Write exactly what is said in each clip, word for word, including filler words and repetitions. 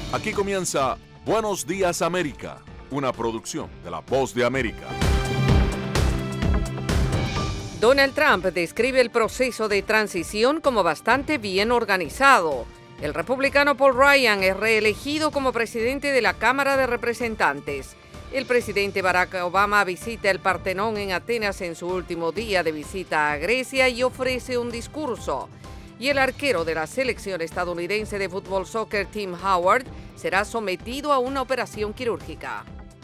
Aquí comienza Buenos Días América, una producción de La Voz de América. Donald Trump describe el proceso de transición como bastante bien organizado. El republicano Paul Ryan es reelegido como presidente de la Cámara de Representantes. El presidente Barack Obama visita el Partenón en Atenas en su último día de visita a Grecia y ofrece un discurso. Y el arquero de la selección estadounidense de fútbol soccer Tim Howard será sometido a una operación quirúrgica.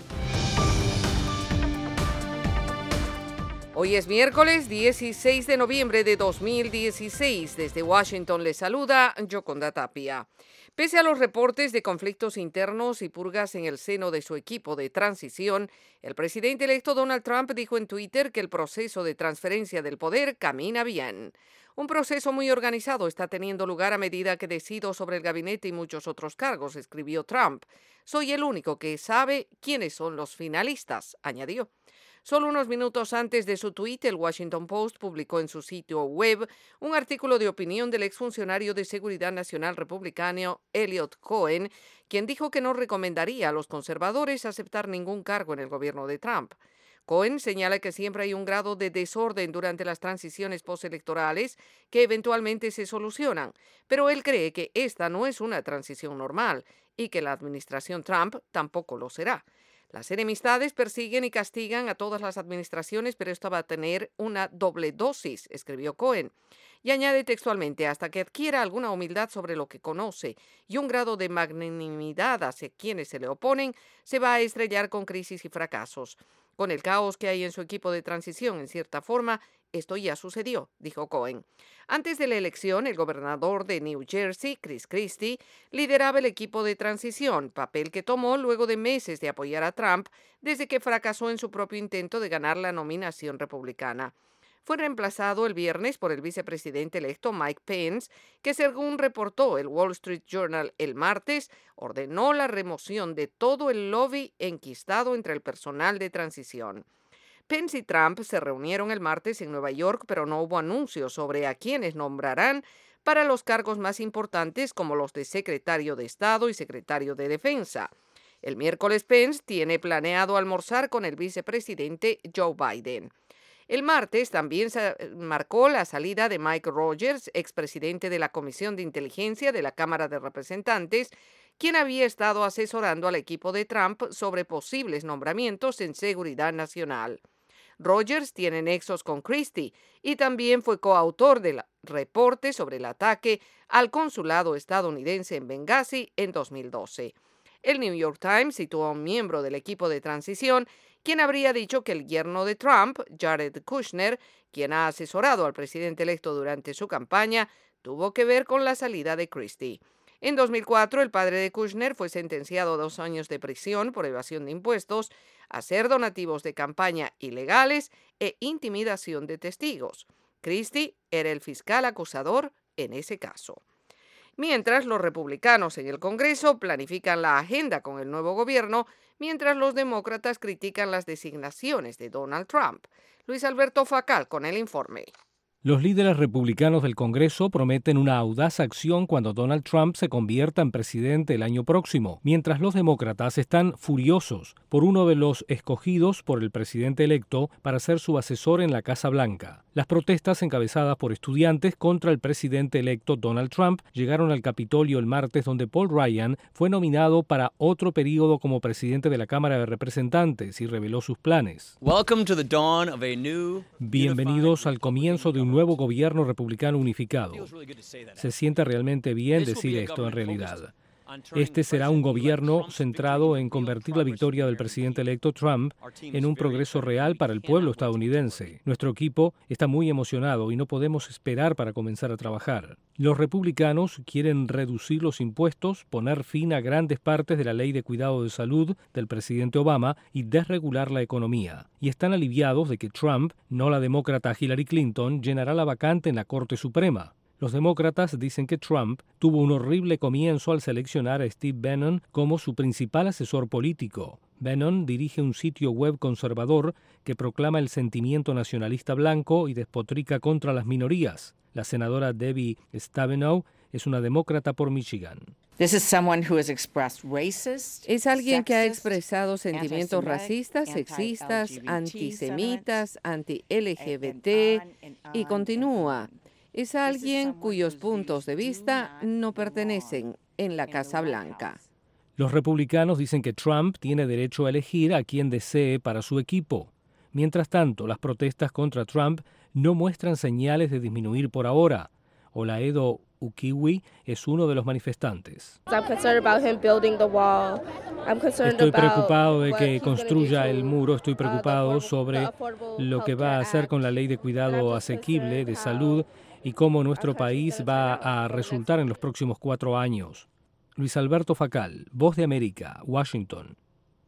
Hoy es miércoles dieciséis de noviembre de dos mil dieciséis. Desde Washington les saluda Yoconda Tapia. Pese a los reportes de conflictos internos y purgas en el seno de su equipo de transición, el presidente electo Donald Trump dijo en Twitter que el proceso de transferencia del poder camina bien. Un proceso muy organizado está teniendo lugar a medida que decido sobre el gabinete y muchos otros cargos, escribió Trump. Soy el único que sabe quiénes son los finalistas, añadió. Solo unos minutos antes de su tuit, el Washington Post publicó en su sitio web un artículo de opinión del exfuncionario de Seguridad Nacional republicano Eliot Cohen, quien dijo que no recomendaría a los conservadores aceptar ningún cargo en el gobierno de Trump. Cohen señala que siempre hay un grado de desorden durante las transiciones postelectorales que eventualmente se solucionan, pero él cree que esta no es una transición normal y que la administración Trump tampoco lo será. Las enemistades persiguen y castigan a todas las administraciones, pero esta va a tener una doble dosis, escribió Cohen. Y añade textualmente, hasta que adquiera alguna humildad sobre lo que conoce y un grado de magnanimidad hacia quienes se le oponen, se va a estrellar con crisis y fracasos. Con el caos que hay en su equipo de transición, en cierta forma, esto ya sucedió, dijo Cohen. Antes de la elección, el gobernador de New Jersey, Chris Christie, lideraba el equipo de transición, papel que tomó luego de meses de apoyar a Trump desde que fracasó en su propio intento de ganar la nominación republicana. Fue reemplazado el viernes por el vicepresidente electo Mike Pence, que según reportó el Wall Street Journal el martes, ordenó la remoción de todo el lobby enquistado entre el personal de transición. Pence y Trump se reunieron el martes en Nueva York, pero no hubo anuncios sobre a quiénes nombrarán para los cargos más importantes como los de secretario de Estado y secretario de Defensa. El miércoles Pence tiene planeado almorzar con el vicepresidente Joe Biden. El martes también se marcó la salida de Mike Rogers, expresidente de la Comisión de Inteligencia de la Cámara de Representantes, quien había estado asesorando al equipo de Trump sobre posibles nombramientos en seguridad nacional. Rogers tiene nexos con Christie y también fue coautor del reporte sobre el ataque al consulado estadounidense en Benghazi en dos mil doce. El New York Times citó a un miembro del equipo de transición quien habría dicho que el yerno de Trump, Jared Kushner, quien ha asesorado al presidente electo durante su campaña, tuvo que ver con la salida de Christie. En dos mil cuatro, el padre de Kushner fue sentenciado a dos años de prisión por evasión de impuestos, hacer donativos de campaña ilegales e intimidación de testigos. Christie era el fiscal acusador en ese caso. Mientras los republicanos en el Congreso planifican la agenda con el nuevo gobierno, mientras los demócratas critican las designaciones de Donald Trump. Luis Alberto Facal con el informe. Los líderes republicanos del Congreso prometen una audaz acción cuando Donald Trump se convierta en presidente el año próximo, mientras los demócratas están furiosos por uno de los escogidos por el presidente electo para ser su asesor en la Casa Blanca. Las protestas encabezadas por estudiantes contra el presidente electo Donald Trump llegaron al Capitolio el martes, donde Paul Ryan fue nominado para otro periodo como presidente de la Cámara de Representantes y reveló sus planes. Bienvenidos al comienzo de un nuevo gobierno republicano unificado. Se siente realmente bien decir esto en realidad. Este será un gobierno centrado en convertir la victoria del presidente electo Trump en un progreso real para el pueblo estadounidense. Nuestro equipo está muy emocionado y no podemos esperar para comenzar a trabajar. Los republicanos quieren reducir los impuestos, poner fin a grandes partes de la ley de cuidado de salud del presidente Obama y desregular la economía. Y están aliviados de que Trump, no la demócrata Hillary Clinton, llenará la vacante en la Corte Suprema. Los demócratas dicen que Trump tuvo un horrible comienzo al seleccionar a Steve Bannon como su principal asesor político. Bannon dirige un sitio web conservador que proclama el sentimiento nacionalista blanco y despotrica contra las minorías. La senadora Debbie Stabenow es una demócrata por Michigan. Es alguien que ha expresado sentimientos racistas, sexistas, antisemitas, anti-L G B T y continúa. Es alguien cuyos puntos de vista no pertenecen en la Casa Blanca. Los republicanos dicen que Trump tiene derecho a elegir a quien desee para su equipo. Mientras tanto, las protestas contra Trump no muestran señales de disminuir por ahora. Olaedo Ukiwi es uno de los manifestantes. Estoy preocupado de que construya el muro, estoy preocupado sobre lo que va a hacer con la ley de cuidado asequible de salud y cómo nuestro país va a resultar en los próximos cuatro años. Luis Alberto Facal, Voz de América, Washington.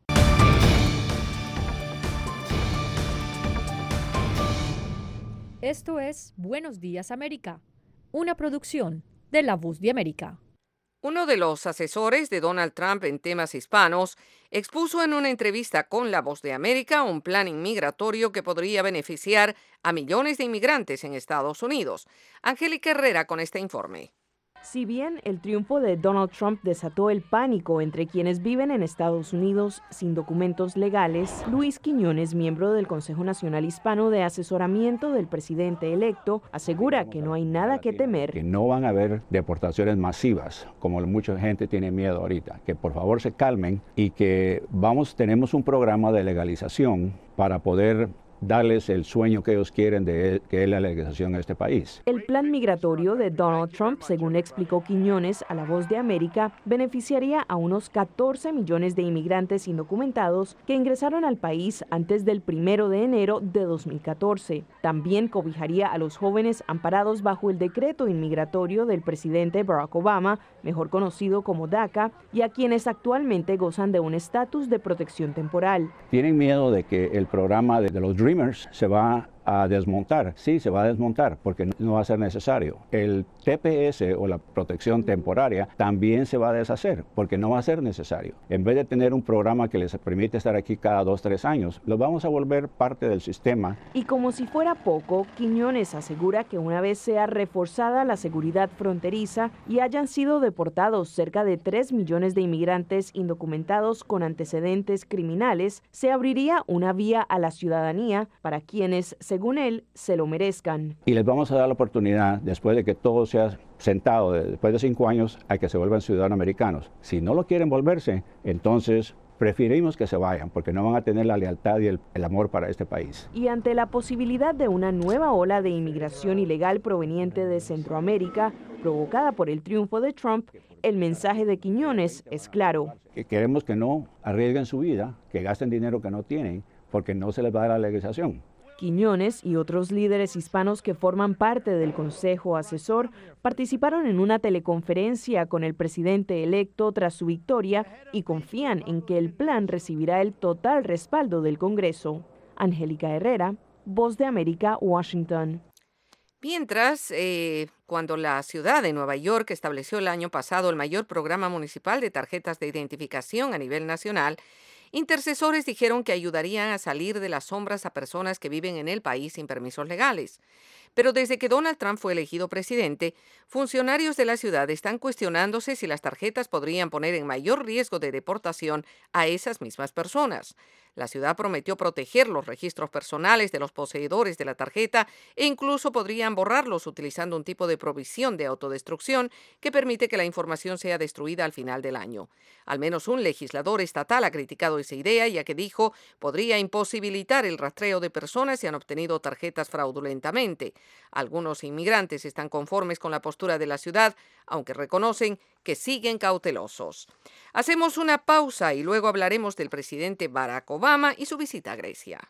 Esto es Buenos Días América, una producción de La Voz de América. Uno de los asesores de Donald Trump en temas hispanos expuso en una entrevista con La Voz de América un plan inmigratorio que podría beneficiar a millones de inmigrantes en Estados Unidos. Angélica Herrera con este informe. Si bien el triunfo de Donald Trump desató el pánico entre quienes viven en Estados Unidos sin documentos legales, Luis Quiñones, miembro del Consejo Nacional Hispano de Asesoramiento del presidente electo, asegura que no hay nada que temer. Que no van a haber deportaciones masivas, como mucha gente tiene miedo ahorita. Que por favor se calmen y que vamos, tenemos un programa de legalización para poder darles el sueño que ellos quieren de que es la legalización en este país. El plan migratorio de Donald Trump, según explicó Quiñones a La Voz de América, beneficiaría a unos catorce millones de inmigrantes indocumentados que ingresaron al país antes del primero de enero de dos mil catorce. También cobijaría a los jóvenes amparados bajo el decreto inmigratorio del presidente Barack Obama, mejor conocido como DACA, y a quienes actualmente gozan de un estatus de protección temporal. Tienen miedo de que el programa de, de los Dreamers se va a desmontar. Sí, se va a desmontar porque no va a ser necesario. El T P S o la protección temporaria también se va a deshacer porque no va a ser necesario. En vez de tener un programa que les permite estar aquí cada dos, tres años, los vamos a volver parte del sistema. Y como si fuera poco, Quiñones asegura que una vez sea reforzada la seguridad fronteriza y hayan sido deportados cerca de tres millones de inmigrantes indocumentados con antecedentes criminales, se abriría una vía a la ciudadanía para quienes se según él, se lo merezcan. Y les vamos a dar la oportunidad, después de que todo sea sentado, después de cinco años, a que se vuelvan ciudadanos americanos. Si no lo quieren volverse, entonces preferimos que se vayan, porque no van a tener la lealtad y el, el amor para este país. Y ante la posibilidad de una nueva ola de inmigración ilegal proveniente de Centroamérica, provocada por el triunfo de Trump, el mensaje de Quiñones es claro. Que queremos que no arriesguen su vida, que gasten dinero que no tienen, porque no se les va a dar la legalización. Quiñones y otros líderes hispanos que forman parte del Consejo Asesor participaron en una teleconferencia con el presidente electo tras su victoria y confían en que el plan recibirá el total respaldo del Congreso. Angélica Herrera, Voz de América, Washington. Mientras, eh, cuando la ciudad de Nueva York estableció el año pasado el mayor programa municipal de tarjetas de identificación a nivel nacional, intercesores dijeron que ayudarían a salir de las sombras a personas que viven en el país sin permisos legales. Pero desde que Donald Trump fue elegido presidente, funcionarios de la ciudad están cuestionándose si las tarjetas podrían poner en mayor riesgo de deportación a esas mismas personas. La ciudad prometió proteger los registros personales de los poseedores de la tarjeta e incluso podrían borrarlos utilizando un tipo de provisión de autodestrucción que permite que la información sea destruida al final del año. Al menos un legislador estatal ha criticado esa idea, ya que dijo podría imposibilitar el rastreo de personas si han obtenido tarjetas fraudulentamente. Algunos inmigrantes están conformes con la postura de la ciudad, aunque reconocen que siguen cautelosos. Hacemos una pausa y luego hablaremos del presidente Barack Obama y su visita a Grecia.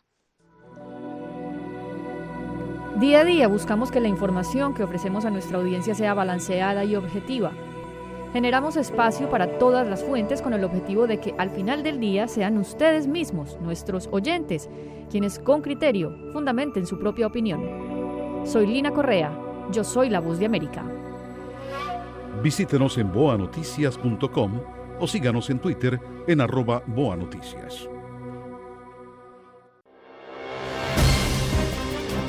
Día a día buscamos que la información que ofrecemos a nuestra audiencia sea balanceada y objetiva. Generamos espacio para todas las fuentes con el objetivo de que al final del día sean ustedes mismos, nuestros oyentes, quienes con criterio fundamenten su propia opinión. Soy Lina Correa, yo soy la Voz de América. Visítenos en boa noticias punto com o síganos en Twitter en arroba boanoticias.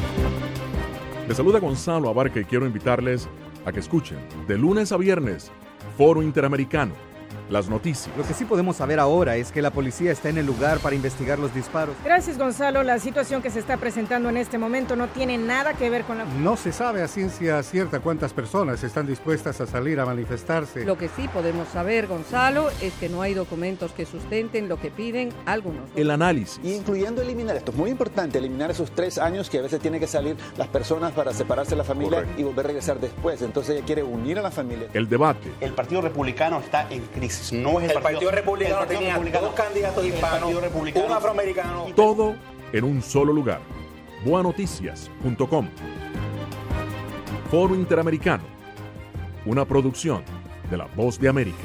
Les saluda Gonzalo Abarca y quiero invitarles a que escuchen de lunes a viernes Foro Interamericano. Las noticias. Lo que sí podemos saber ahora es que la policía está en el lugar para investigar los disparos. Gracias, Gonzalo. La situación que se está presentando en este momento no tiene nada que ver con la... No se sabe a ciencia cierta cuántas personas están dispuestas a salir a manifestarse. Lo que sí podemos saber, Gonzalo, es que no hay documentos que sustenten lo que piden algunos. El análisis. Y incluyendo eliminar, esto es muy importante, eliminar esos tres años que a veces tienen que salir las personas para separarse de la familia. Correcto. Y volver a regresar después. Entonces ella quiere unir a la familia. El debate. El Partido Republicano está en crisis. No es el, el Partido, partido Republicano el partido tenía republicano, dos candidatos hispanos, un afroamericano. Todo en un solo lugar. boa noticias punto com. Foro Interamericano. Una producción de La Voz de América.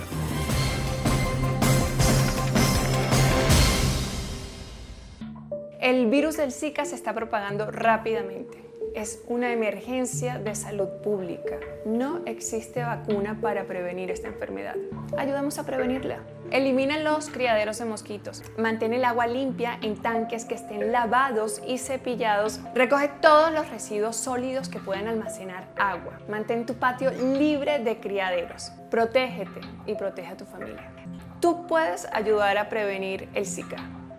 El virus del Zika se está propagando rápidamente. Es una emergencia de salud pública. No existe vacuna para prevenir esta enfermedad. Ayudamos a prevenirla. Elimina los criaderos de mosquitos. Mantén el agua limpia en tanques que estén lavados y cepillados. Recoge todos los residuos sólidos que puedan almacenar agua. Mantén tu patio libre de criaderos. Protégete y protege a tu familia. Tú puedes ayudar a prevenir el Zika.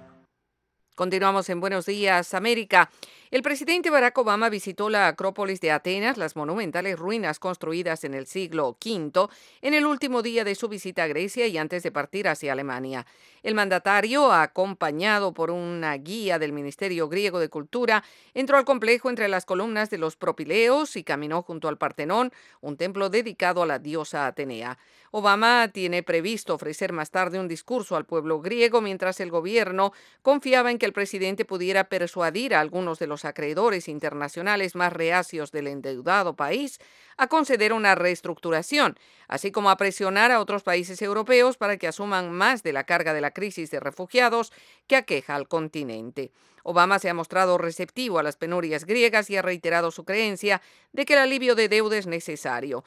Continuamos en Buenos Días, América. El presidente Barack Obama visitó la Acrópolis de Atenas, las monumentales ruinas construidas en el siglo quinto, en el último día de su visita a Grecia y antes de partir hacia Alemania. El mandatario, acompañado por una guía del Ministerio Griego de Cultura, entró al complejo entre las columnas de los Propileos y caminó junto al Partenón, un templo dedicado a la diosa Atenea. Obama tiene previsto ofrecer más tarde un discurso al pueblo griego mientras el gobierno confiaba en que el presidente pudiera persuadir a algunos de los acreedores internacionales más reacios del endeudado país a conceder una reestructuración, así como a presionar a otros países europeos para que asuman más de la carga de la crisis de refugiados que aqueja al continente. Obama se ha mostrado receptivo a las penurias griegas y ha reiterado su creencia de que el alivio de deuda es necesario.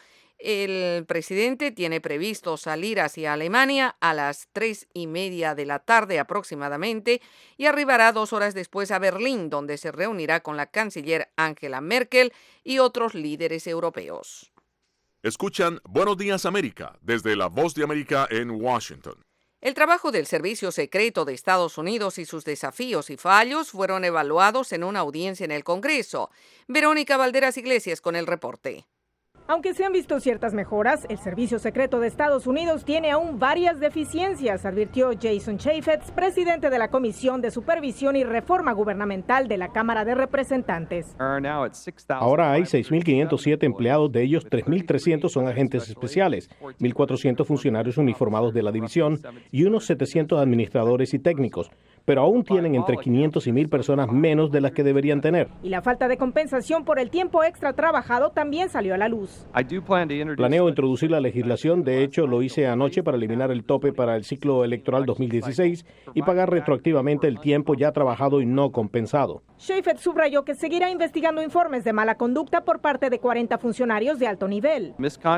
El presidente tiene previsto salir hacia Alemania a las tres y media de la tarde aproximadamente y arribará dos horas después a Berlín, donde se reunirá con la canciller Angela Merkel y otros líderes europeos. Escuchan Buenos Días América desde La Voz de América en Washington. El trabajo del Servicio Secreto de Estados Unidos y sus desafíos y fallos fueron evaluados en una audiencia en el Congreso. Verónica Valderas Iglesias con el reporte. Aunque se han visto ciertas mejoras, el Servicio Secreto de Estados Unidos tiene aún varias deficiencias, advirtió Jason Chaffetz, presidente de la Comisión de Supervisión y Reforma Gubernamental de la Cámara de Representantes. Ahora hay seis mil quinientos siete empleados, de ellos tres mil trescientos son agentes especiales, mil cuatrocientos funcionarios uniformados de la división y unos setecientos administradores y técnicos. Pero aún tienen entre quinientos y mil personas menos de las que deberían tener. Y la falta de compensación por el tiempo extra trabajado también salió a la luz. Planeo introducir la legislación, de hecho lo hice anoche para eliminar el tope para el ciclo electoral dos mil dieciséis y pagar retroactivamente el tiempo ya trabajado y no compensado. Chaffetz subrayó que seguirá investigando informes de mala conducta por parte de cuarenta funcionarios de alto nivel.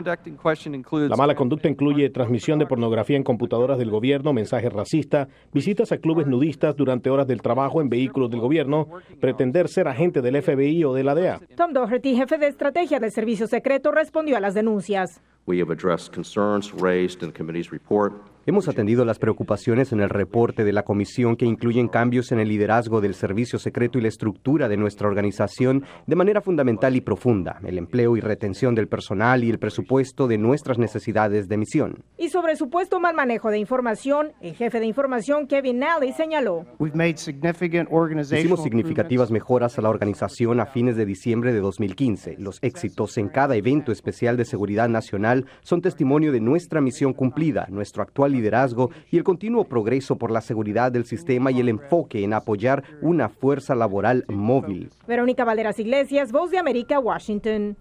La mala conducta incluye transmisión de pornografía en computadoras del gobierno, mensajes racistas, visitas a clubes nudistas durante horas del trabajo en vehículos del gobierno, pretender ser agente del F B I o de la D E A. Tom Doherty, jefe de estrategia del Servicio Secreto, respondió a las denuncias. Hemos atendido las preocupaciones en el reporte de la comisión que incluyen cambios en el liderazgo del servicio secreto y la estructura de nuestra organización de manera fundamental y profunda, el empleo y retención del personal y el presupuesto de nuestras necesidades de misión. Y sobre supuesto mal manejo de información, el jefe de información Kevin Nally señaló: Hicimos significativas mejoras a la organización a fines de diciembre de dos mil quince. Los éxitos en cada evento especial de seguridad nacional son testimonio de nuestra misión cumplida, nuestro actual liderazgo y el continuo progreso por la seguridad del sistema y el enfoque en apoyar una fuerza laboral móvil. Verónica Valderas Iglesias, Voz de América, Washington.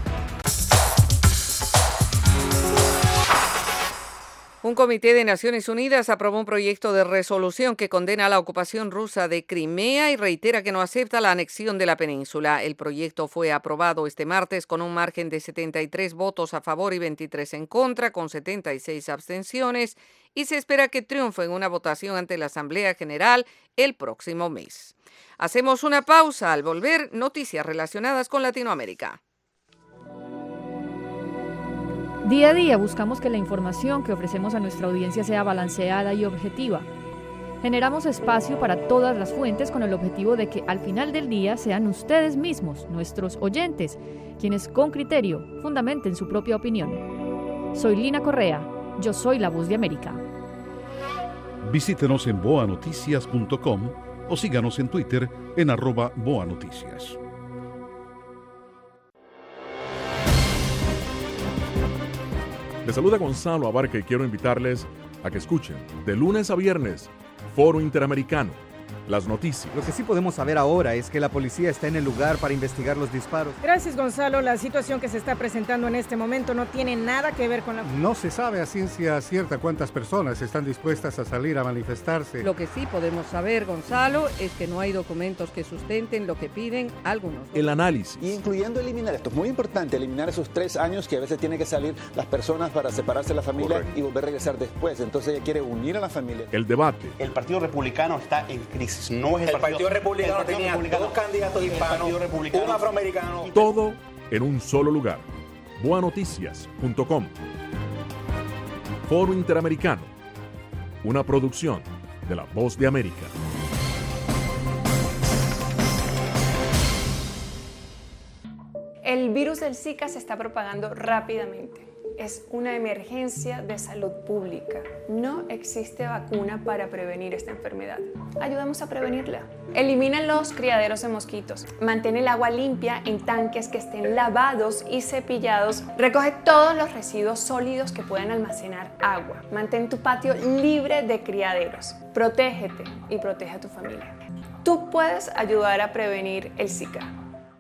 Un comité de Naciones Unidas aprobó un proyecto de resolución que condena la ocupación rusa de Crimea y reitera que no acepta la anexión de la península. El proyecto fue aprobado este martes con un margen de setenta y tres votos a favor y veintitrés en contra, con setenta y seis abstenciones, y se espera que triunfe en una votación ante la Asamblea General el próximo mes. Hacemos una pausa. Al volver, noticias relacionadas con Latinoamérica. Día a día buscamos que la información que ofrecemos a nuestra audiencia sea balanceada y objetiva. Generamos espacio para todas las fuentes con el objetivo de que al final del día sean ustedes mismos, nuestros oyentes, quienes con criterio fundamenten su propia opinión. Soy Lina Correa, yo soy la Voz de América. Visítenos en boa noticias punto com o síganos en Twitter en arroba boa noticias. Les saluda Gonzalo Abarca y quiero invitarles a que escuchen de lunes a viernes Foro Interamericano, las noticias. Lo que sí podemos saber ahora es que la policía está en el lugar para investigar los disparos. Gracias, Gonzalo. La situación que se está presentando en este momento no tiene nada que ver con la... No se sabe a ciencia cierta cuántas personas están dispuestas a salir a manifestarse. Lo que sí podemos saber, Gonzalo, es que no hay documentos que sustenten lo que piden algunos. El análisis. Y incluyendo eliminar, esto es muy importante, eliminar esos tres años que a veces tienen que salir las personas para separarse de la familia. Correcto. Y volver a regresar después. Entonces ella quiere unir a la familia. El debate. El Partido Republicano está en crisis. No es el, el Partido, partido Republicano el partido tenía republicano, dos candidatos hispanos, un afroamericano. Todo en un solo lugar. boa noticias punto com. Foro Interamericano. Una producción de La Voz de América. El virus del Zika se está propagando rápidamente. Es una emergencia de salud pública. No existe vacuna para prevenir esta enfermedad. Ayudamos a prevenirla. Elimina los criaderos de mosquitos. Mantén el agua limpia en tanques que estén lavados y cepillados. Recoge todos los residuos sólidos que puedan almacenar agua. Mantén tu patio libre de criaderos. Protégete y protege a tu familia. Tú puedes ayudar a prevenir el Zika.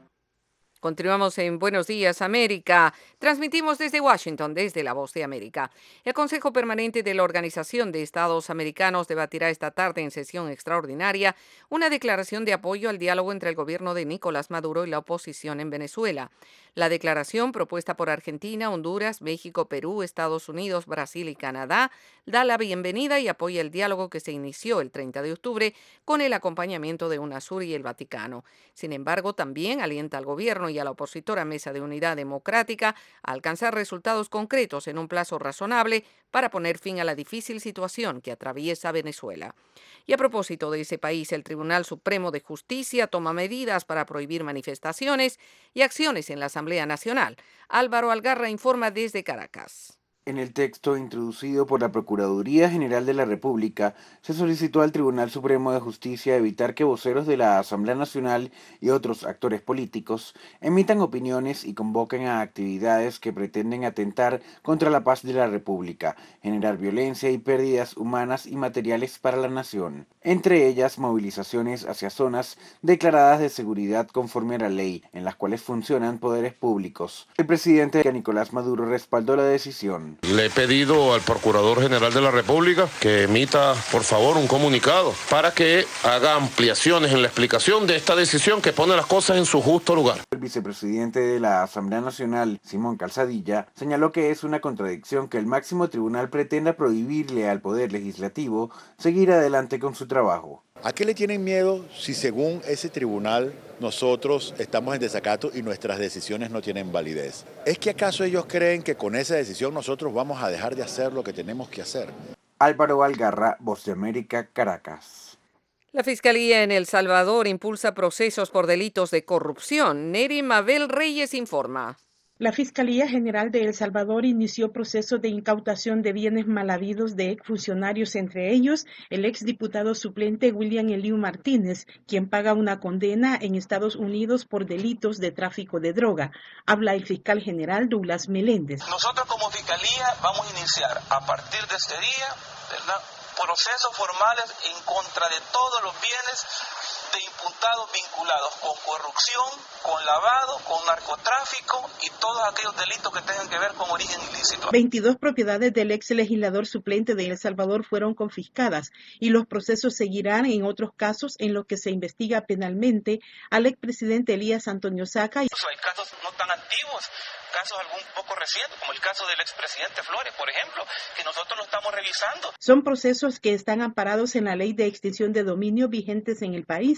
Continuamos en Buenos Días, América. Transmitimos desde Washington, desde La Voz de América. El Consejo Permanente de la Organización de Estados Americanos debatirá esta tarde en sesión extraordinaria una declaración de apoyo al diálogo entre el gobierno de Nicolás Maduro y la oposición en Venezuela. La declaración, propuesta por Argentina, Honduras, México, Perú, Estados Unidos, Brasil y Canadá, da la bienvenida y apoya el diálogo que se inició el treinta de octubre con el acompañamiento de UNASUR y el Vaticano. Sin embargo, también alienta al gobierno y a la opositora Mesa de Unidad Democrática a alcanzar resultados concretos en un plazo razonable para poner fin a la difícil situación que atraviesa Venezuela. Y a propósito de ese país, el Tribunal Supremo de Justicia toma medidas para prohibir manifestaciones y acciones en la Asamblea Nacional. Álvaro Algarra informa desde Caracas. En el texto introducido por la Procuraduría General de la República, se solicitó al Tribunal Supremo de Justicia evitar que voceros de la Asamblea Nacional y otros actores políticos emitan opiniones y convoquen a actividades que pretenden atentar contra la paz de la República, generar violencia y pérdidas humanas y materiales para la nación, entre ellas movilizaciones hacia zonas declaradas de seguridad conforme a la ley, en las cuales funcionan poderes públicos. El presidente Nicolás Maduro respaldó la decisión. Le he pedido al Procurador General de la República que emita, por favor, un comunicado para que haga ampliaciones en la explicación de esta decisión que pone las cosas en su justo lugar. El vicepresidente de la Asamblea Nacional, Simón Calzadilla, señaló que es una contradicción que el máximo tribunal pretenda prohibirle al Poder Legislativo seguir adelante con su trabajo. ¿A qué le tienen miedo si según ese tribunal nosotros estamos en desacato y nuestras decisiones no tienen validez? ¿Es que acaso ellos creen que con esa decisión nosotros vamos a dejar de hacer lo que tenemos que hacer? Álvaro Algarra, Voz de América, Caracas. La Fiscalía en El Salvador impulsa procesos por delitos de corrupción. Neri Mabel Reyes informa. La Fiscalía General de El Salvador inició proceso de incautación de bienes mal habidos de exfuncionarios, entre ellos el exdiputado suplente William Eliu Martínez, quien paga una condena en Estados Unidos por delitos de tráfico de droga. Habla el fiscal general Douglas Meléndez. Nosotros como Fiscalía vamos a iniciar a partir de este día, ¿verdad?, procesos formales en contra de todos los bienes de imputados vinculados con corrupción, con lavado, con narcotráfico y todos aquellos delitos que tengan que ver con origen ilícito. veintidós propiedades del ex legislador suplente de El Salvador fueron confiscadas y los procesos seguirán en otros casos en los que se investiga penalmente al expresidente Elías Antonio Saca. Hay casos no tan antiguos, casos algún poco recientes, como el caso del expresidente Flores, por ejemplo, que nosotros lo estamos revisando. Son procesos que están amparados en la ley de extinción de dominio vigentes en el país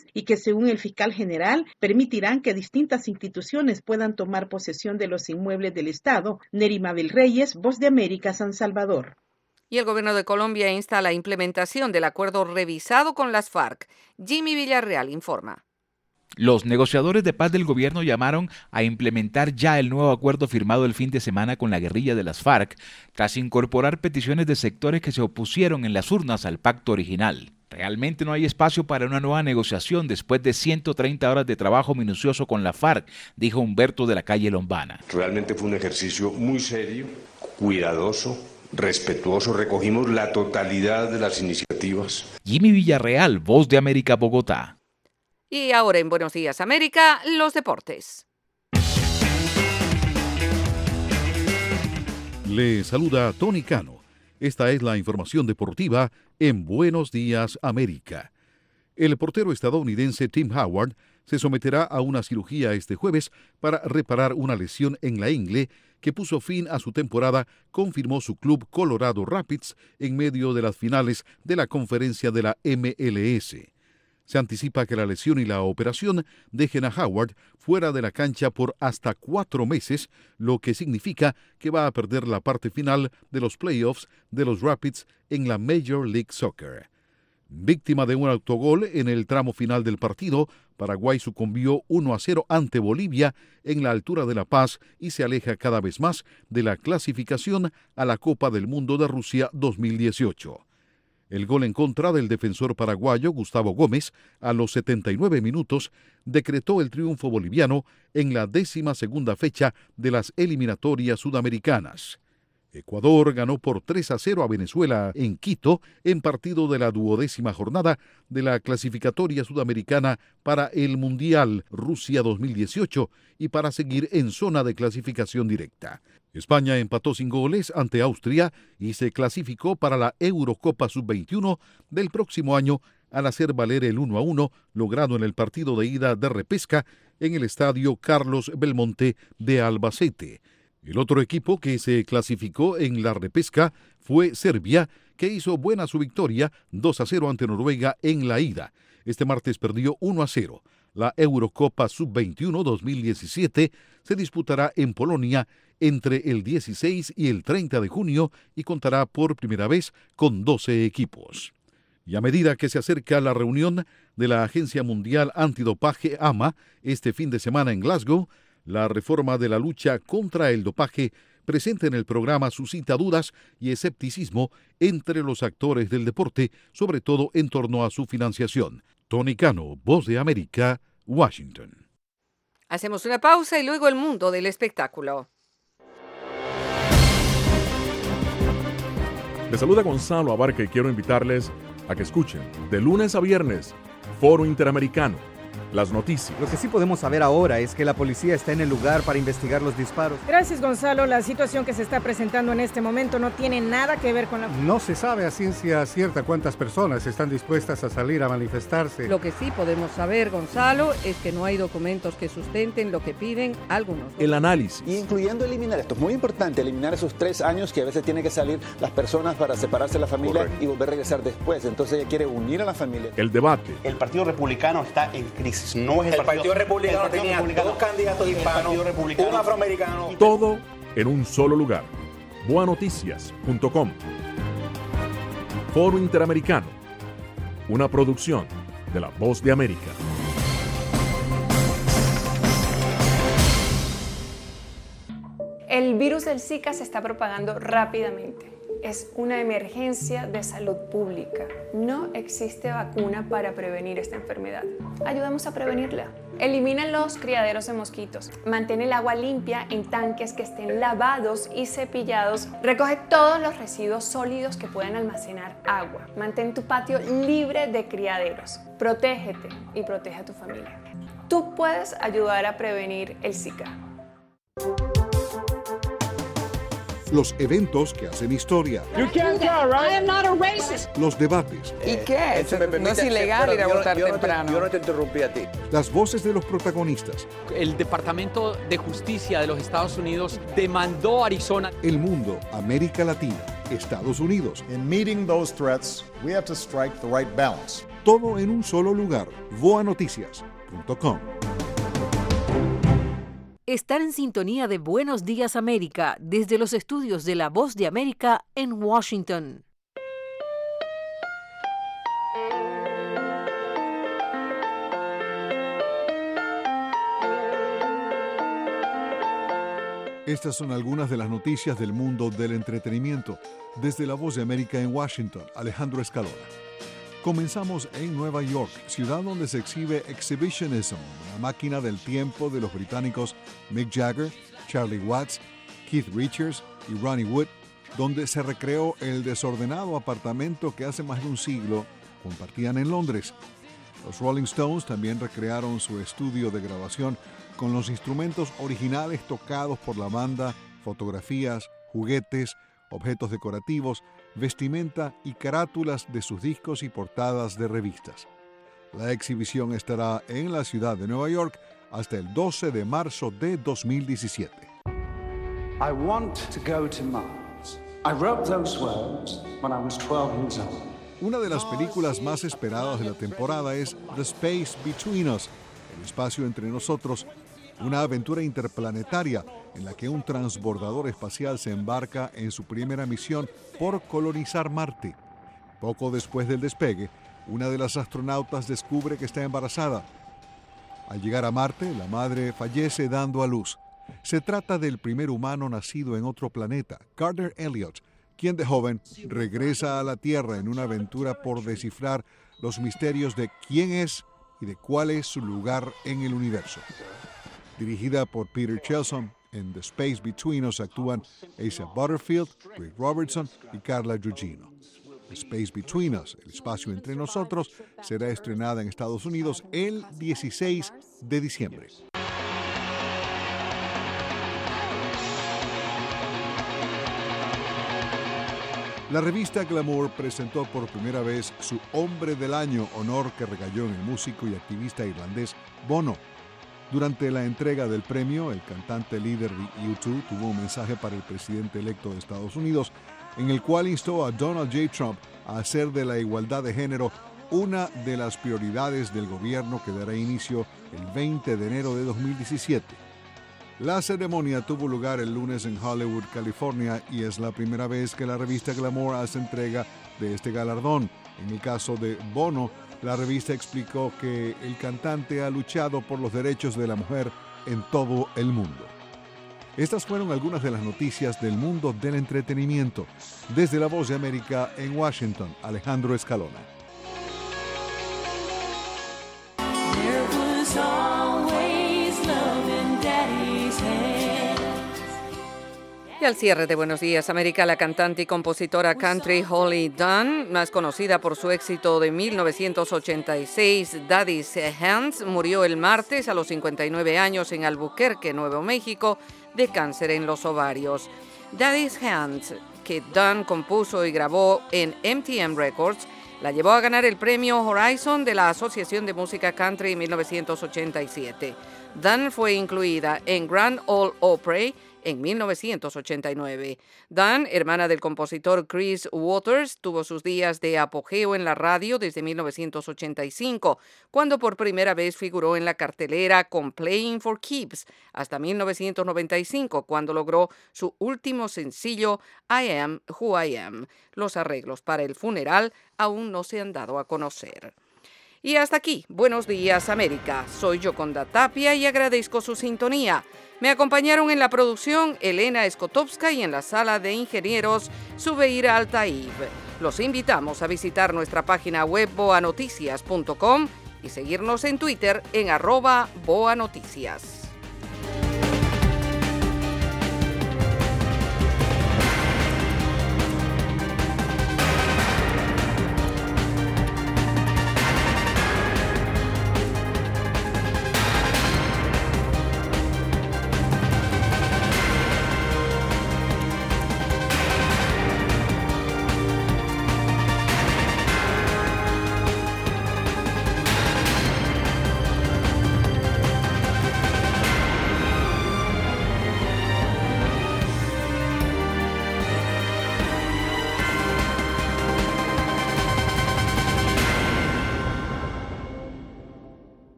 país y que, según el fiscal general, permitirán que distintas instituciones puedan tomar posesión de los inmuebles del Estado. Neri Mabel Reyes, Voz de América, San Salvador. Y el gobierno de Colombia insta a la implementación del acuerdo revisado con las FARC. Jimmy Villarreal informa. Los negociadores de paz del gobierno llamaron a implementar ya el nuevo acuerdo firmado el fin de semana con la guerrilla de las FARC, tras incorporar peticiones de sectores que se opusieron en las urnas al pacto original. Realmente no hay espacio para una nueva negociación después de ciento treinta horas de trabajo minucioso con la FARC, dijo Humberto de la Calle Lombana. Realmente fue un ejercicio muy serio, cuidadoso, respetuoso, recogimos la totalidad de las iniciativas. Jimmy Villarreal, Voz de América, Bogotá. Y ahora en Buenos Días América, los deportes. Le saluda Tony Cano. Esta es la información deportiva en Buenos Días América. El portero estadounidense Tim Howard se someterá a una cirugía este jueves para reparar una lesión en la ingle que puso fin a su temporada, confirmó su club Colorado Rapids en medio de las finales de la conferencia de la M L S. Se anticipa que la lesión y la operación dejen a Howard fuera de la cancha por hasta cuatro meses, lo que significa que va a perder la parte final de los playoffs de los Rapids en la Major League Soccer. Víctima de un autogol en el tramo final del partido, Paraguay sucumbió uno a cero ante Bolivia en la altura de La Paz y se aleja cada vez más de la clasificación a la Copa del Mundo de Rusia dos mil dieciocho. El gol en contra del defensor paraguayo Gustavo Gómez a los setenta y nueve minutos decretó el triunfo boliviano en la décima segunda fecha de las eliminatorias sudamericanas. Ecuador ganó por tres a cero a Venezuela en Quito en partido de la duodécima jornada de la clasificatoria sudamericana para el Mundial Rusia dos mil dieciocho y para seguir en zona de clasificación directa. España empató sin goles ante Austria y se clasificó para la Eurocopa sub veintiuno del próximo año al hacer valer el uno a uno logrado en el partido de ida de repesca en el estadio Carlos Belmonte de Albacete. El otro equipo que se clasificó en la repesca fue Serbia, que hizo buena su victoria dos a cero ante Noruega en la ida. Este martes perdió uno a cero. La Eurocopa sub veintiuno dos mil diecisiete se disputará en Polonia entre el dieciséis y el treinta de junio y contará por primera vez con doce equipos. Y a medida que se acerca la reunión de la Agencia Mundial Antidopaje A M A este fin de semana en Glasgow, la reforma de la lucha contra el dopaje presente en el programa suscita dudas y escepticismo entre los actores del deporte, sobre todo en torno a su financiación. Tony Cano, Voz de América, Washington. Hacemos una pausa y luego el mundo del espectáculo. Les saluda Gonzalo Abarca y quiero invitarles a que escuchen de lunes a viernes Foro Interamericano. Las noticias. Lo que sí podemos saber ahora es que la policía está en el lugar para investigar los disparos. Gracias, Gonzalo. La situación que se está presentando en este momento no tiene nada que ver con la... No se sabe a ciencia cierta cuántas personas están dispuestas a salir a manifestarse. Lo que sí podemos saber, Gonzalo, es que no hay documentos que sustenten lo que piden algunos. El análisis. Y incluyendo eliminar, esto es muy importante, eliminar esos tres años que a veces tienen que salir las personas para separarse de la familia. Correcto. Y volver a regresar después. Entonces ella quiere unir a la familia. El debate. El Partido Republicano está en crisis. No es el, el Partido, Partido Republicano el Partido tenía Republicano, dos candidatos hispanos, un afroamericano. Todo en un solo lugar. boa noticias punto com. Foro Interamericano. Una producción de La Voz de América. El virus del Zika se está propagando rápidamente. Es una emergencia de salud pública. No existe vacuna para prevenir esta enfermedad. Ayudamos a prevenirla. Elimina los criaderos de mosquitos. Mantén el agua limpia en tanques que estén lavados y cepillados. Recoge todos los residuos sólidos que puedan almacenar agua. Mantén tu patio libre de criaderos. Protégete y protege a tu familia. Tú puedes ayudar a prevenir el Zika. Los eventos que hacen historia. You can't go, right? I am not a racist. Los debates. ¿Y qué? Eso me permite, no es ilegal ir a votar yo, yo temprano. No te, yo no te interrumpí a ti. Las voces de los protagonistas. El Departamento de Justicia de los Estados Unidos demandó a Arizona. El mundo, América Latina, Estados Unidos. In meeting those threats, we have to strike the right balance Todo en un solo lugar. boa noticias punto com. Estar en sintonía de Buenos Días América desde los estudios de La Voz de América en Washington. Estas son algunas de las noticias del mundo del entretenimiento. Desde La Voz de América en Washington, Alejandro Escalona. Comenzamos en Nueva York, ciudad donde se exhibe Exhibitionism, una máquina del tiempo de los británicos Mick Jagger, Charlie Watts, Keith Richards y Ronnie Wood, donde se recreó el desordenado apartamento que hace más de un siglo compartían en Londres. Los Rolling Stones también recrearon su estudio de grabación con los instrumentos originales tocados por la banda, fotografías, juguetes, objetos decorativos, vestimenta y carátulas de sus discos y portadas de revistas. La exhibición estará en la ciudad de Nueva York hasta el doce de marzo de dos mil diecisiete. I want to go to Mars. I wrote those words when I was twelve years old. Una de las películas más esperadas de la temporada es The Space Between Us, el espacio entre nosotros, una aventura interplanetaria en la que un transbordador espacial se embarca en su primera misión por colonizar Marte. Poco después del despegue, una de las astronautas descubre que está embarazada. Al llegar a Marte, la madre fallece dando a luz. Se trata del primer humano nacido en otro planeta, Carter Elliott, quien de joven regresa a la Tierra en una aventura por descifrar los misterios de quién es y de cuál es su lugar en el universo. Dirigida por Peter Chelson, en The Space Between Us actúan Asa Butterfield, Rick Robertson y Carla Gugino. The Space Between Us, el espacio entre nosotros, será estrenada en Estados Unidos el dieciséis de diciembre. La revista Glamour presentó por primera vez su Hombre del Año, honor que recayó en el músico y activista irlandés Bono. Durante la entrega del premio, el cantante líder de U dos tuvo un mensaje para el presidente electo de Estados Unidos, en el cual instó a Donald J. Trump a hacer de la igualdad de género una de las prioridades del gobierno que dará inicio el veinte de enero de dos mil diecisiete. La ceremonia tuvo lugar el lunes en Hollywood, California, y es la primera vez que la revista Glamour hace entrega de este galardón. En el caso de Bono, la revista explicó que el cantante ha luchado por los derechos de la mujer en todo el mundo. Estas fueron algunas de las noticias del mundo del entretenimiento. Desde La Voz de América en Washington, Alejandro Escalona. Y al cierre de Buenos Días América, la cantante y compositora country Holly Dunn, más conocida por su éxito de mil novecientos ochenta y seis, Daddy's Hands, murió el martes a los cincuenta y nueve años en Albuquerque, Nuevo México, de cáncer en los ovarios. Daddy's Hands, que Dunn compuso y grabó en M T M Records, la llevó a ganar el premio Horizon de la Asociación de Música Country en mil novecientos ochenta y siete. Dunn fue incluida en Grand Ole Opry en mil novecientos ochenta y nueve. Dunn, hermana del compositor Chris Waters, tuvo sus días de apogeo en la radio desde mil novecientos ochenta y cinco, cuando por primera vez figuró en la cartelera con Playing for Keeps, hasta mil novecientos noventa y cinco, cuando logró su último sencillo I Am Who I Am. Los arreglos para el funeral aún no se han dado a conocer. Y hasta aquí, Buenos Días América. Soy Yoconda Tapia y agradezco su sintonía. Me acompañaron en la producción Elena Skotowska y en la sala de ingenieros Zubeira Altaib. Los invitamos a visitar nuestra página web boa noticias punto com y seguirnos en Twitter en arroba boanoticias.